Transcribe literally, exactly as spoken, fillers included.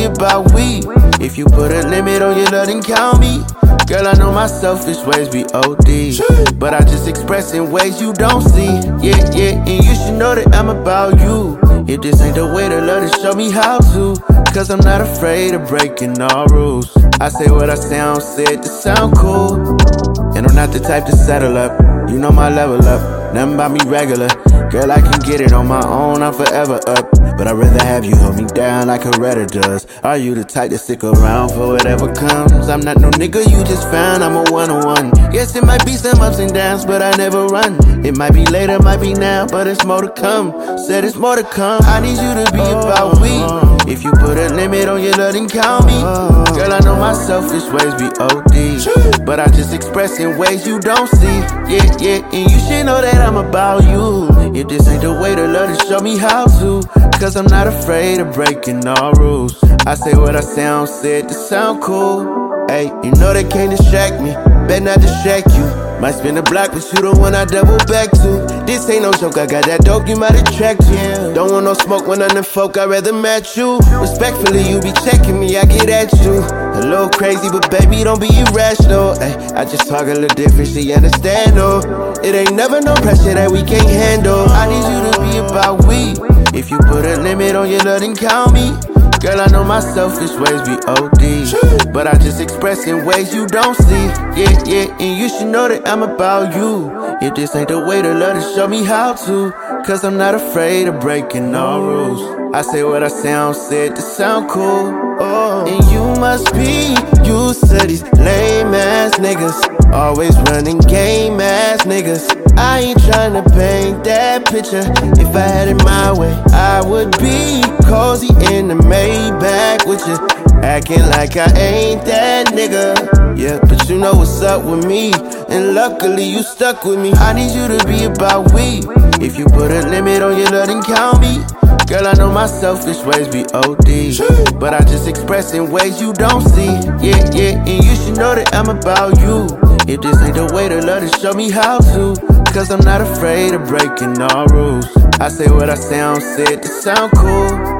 about we. If you put a limit on your love, then count me. Girl, I know my selfish ways be O D, but I just express in ways you don't see. Yeah, yeah, and you should know that I'm about you. If this ain't the way to love, then show me how to. Cause I'm not afraid of breaking all rules. I say what I sound, said to sound cool. And I'm not the type to settle up. You know my level up, nothing about me regular. Girl, I can get it on my own, I'm forever up. But I'd rather have you hold me down like Coretta does. Are you the type to stick around for whatever comes? I'm not no nigga you just found, I'm a one-on-one. Yes, it might be some ups and downs, but I never run. It might be later, might be now, but it's more to come. Said it's more to come, I need you to be about we. If you put a limit on your love, then count me. Girl, I know my selfish ways be O D, but I just express in ways you don't see. Yeah, yeah, and you should know that I'm about you. If this ain't the way to love, then show me how to. Cause I'm not afraid of breaking all rules. I say what I sound, said to sound cool. Hey, you know they can't distract me, better not distract you. Might spin a block, but you the one I double back to. This ain't no joke, I got that dope, you might attract you. Don't want no smoke when I'm the folk, I'd rather match you. Respectfully, you be checking me, I get at you. A little crazy, but baby, don't be irrational. Ay, I just talk a little different, she understand, no. It ain't never no pressure that we can't handle. I need you to be about we. If you put a limit on your love, then count me. Girl, I know my selfish ways be O D, but I just express in ways you don't see. Yeah, yeah, and you should know that I'm about you. If this ain't the way to love, then show me how to. Cause I'm not afraid of breaking all rules. I say what I sound, said to sound cool. Oh, and you must be used to these lame ass niggas, always running game ass niggas. I ain't tryna paint that picture. If I had it my way, I would be cozy in the Maybach with you, acting like I ain't that nigga. Yeah, but you know what's up with me, and luckily you stuck with me. I need you to be about we. If you put a limit on your love, then count me. Girl, I know my selfish ways be O D, but I just express in ways you don't see. Yeah, yeah, and you should know that I'm about you. If this ain't the way to love, then show me how to. Cause I'm not afraid of breaking all rules. I say what I sound, said to sound cool.